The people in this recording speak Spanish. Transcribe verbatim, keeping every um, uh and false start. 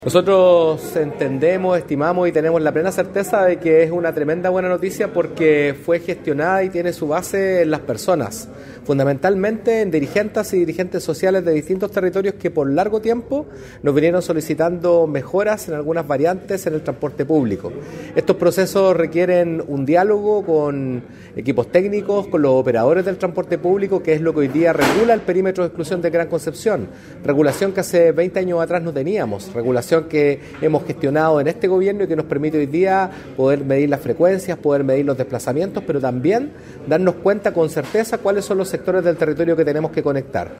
Nosotros entendemos, estimamos y tenemos la plena certeza de que es una tremenda buena noticia porque fue gestionada y tiene su base en las personas, fundamentalmente en dirigentes y dirigentes sociales de distintos territorios que por largo tiempo nos vinieron solicitando mejoras en algunas variantes en el transporte público. Estos procesos requieren un diálogo con equipos técnicos, con los operadores del transporte público, que es lo que hoy día regula el perímetro de exclusión de Gran Concepción, regulación que hace veinte años atrás no teníamos, regulación que hemos gestionado en este gobierno y que nos permite hoy día poder medir las frecuencias, poder medir los desplazamientos, pero también darnos cuenta con certeza cuáles son los sectores del territorio que tenemos que conectar.